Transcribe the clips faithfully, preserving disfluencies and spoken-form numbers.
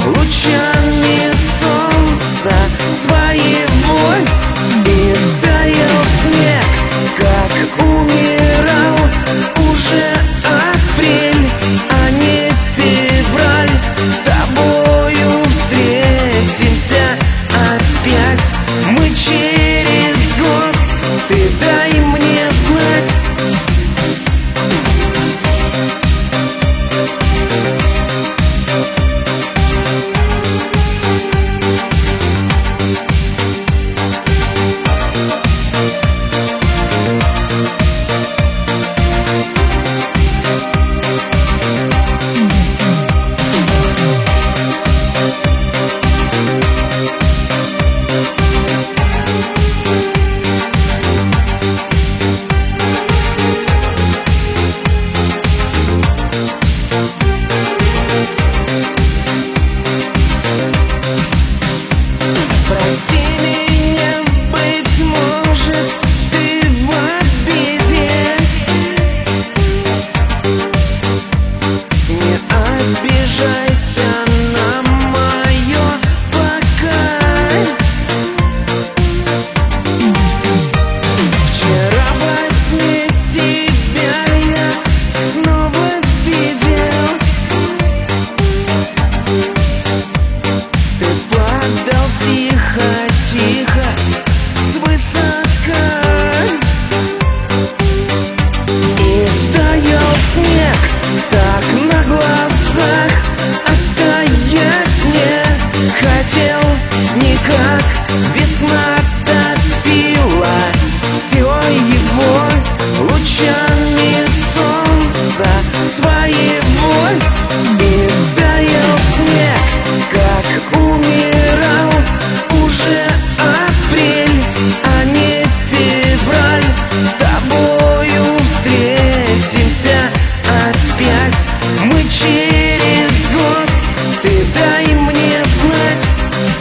лучами солнца своего. И таял снег, как умирал уже апрель, а не февраль. С тобою встретимся опять мы через год. Ты дай мне знать. Прости меня, быть может, ты в обиде. Не обижайся на мое пока. Вчера во сне тебя я снова видел. Ты падал тихо-тихо свысока, и таял снег так на глазах. Оттаять не хотел никак. Весна топила все его лучами солнца своего. И таял снег, как умирал уже апрель, а не февраль. С тобою встретимся опять мы через год. Ты дай мне знать.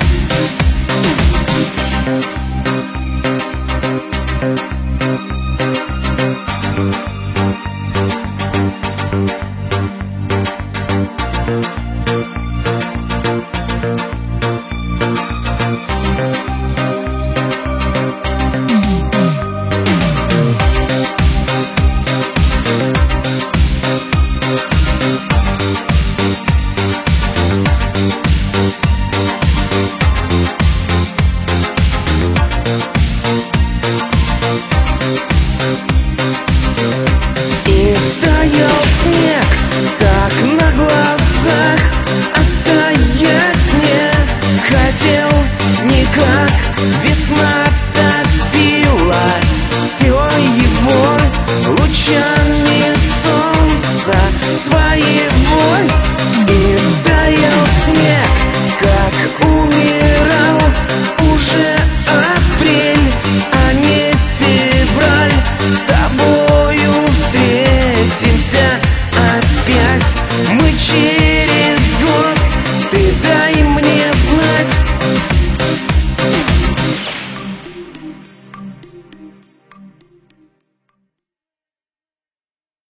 И таял снег, как на глазах. Оттаять не хотел никак. Весна